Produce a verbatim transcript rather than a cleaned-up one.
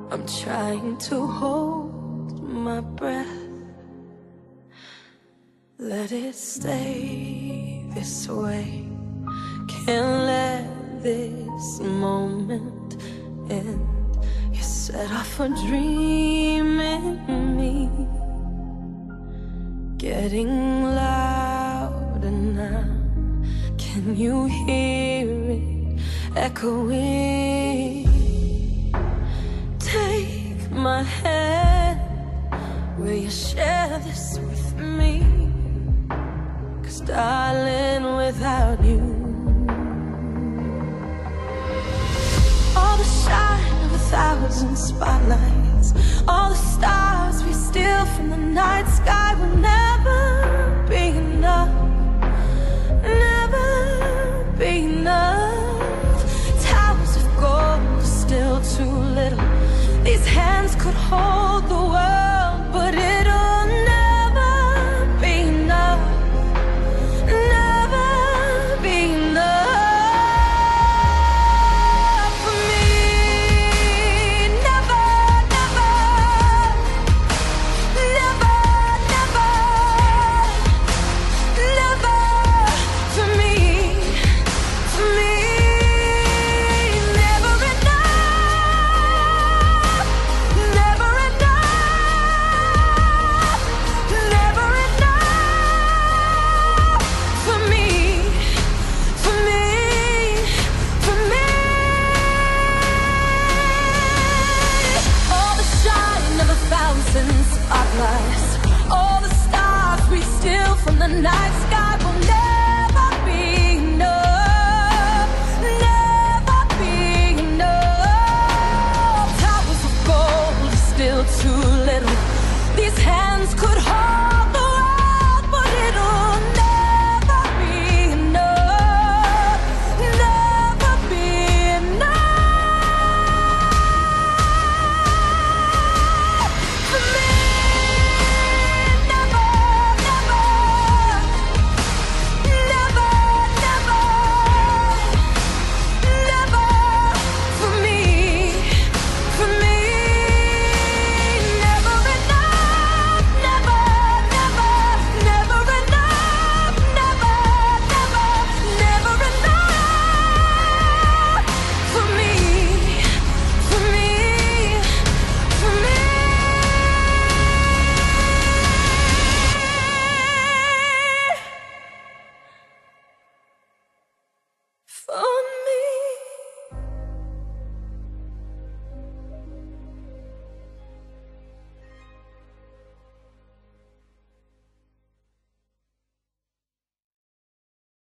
I'm trying to hold my breath. Let it stay this way. Can't let this moment end. You set off a dream in me, getting louder now. Can you hear it echoing? Take my hand, will you share this with me? 'Cause darling, without you, all the shine of a thousand spotlights, all the stars we steal from the night sky will never be enough, never be enough. Towers of gold are still too little. These hands could hold the world, but it'll never be enough, never be enough for me. Never, never, never, never, never for me, for me. Never enough, never enough, never enough for me, for me, for me. All the shine of a thousand spotlights, all the stars we steal from the night sky.